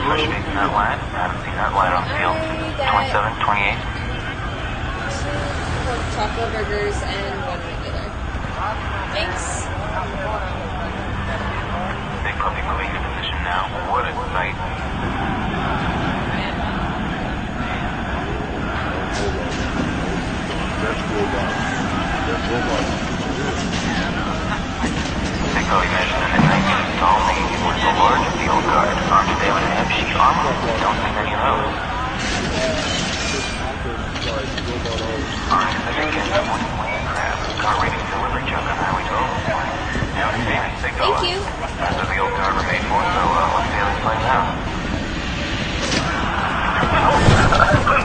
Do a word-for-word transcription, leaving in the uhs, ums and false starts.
push facing that line. I haven't seen that line on the field. twenty-seven, twenty-eight. Pork chocolate burgers and one regular. Thanks. Big puppy moving into position now. What a sight. That's robot. That's robot. Big puppy measured in at nineteen feet tall, making him one of the large of the old guard. Armed today with an M sheet armor. Don't see many of those. Alright, I think it's a one land crab. Car rating delivery truck on Highway twelve. Now it's famous big Thank fella. you. After the old guard remained more, so uh, let's see how this plays out.